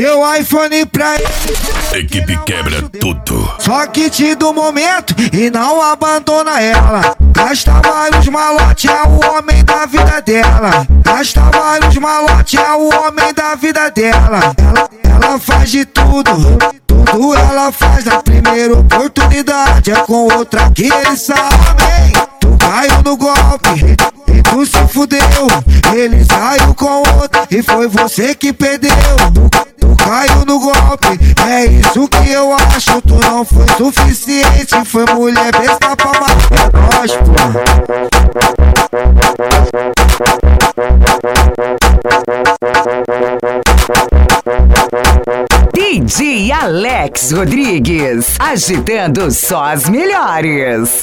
deu iPhone pra ele. Equipe quebra tudo. Só kit do momento e não abandona ela. Gasta vários malote, é o homem da vida dela. Gasta vários malote, é o homem da vida dela. Ela faz de tudo, tudo ela faz na primeira oportunidade. É com outra que ele sabe. Tu caiu no golpe e tu se fudeu. Ele saiu com outra e foi você que perdeu. Tu caiu no golpe, é isso que eu acho. Tu não foi suficiente, foi mulher besta pra matar. É nóis, pô. DJ Alex Rodrigues, agitando só as melhores.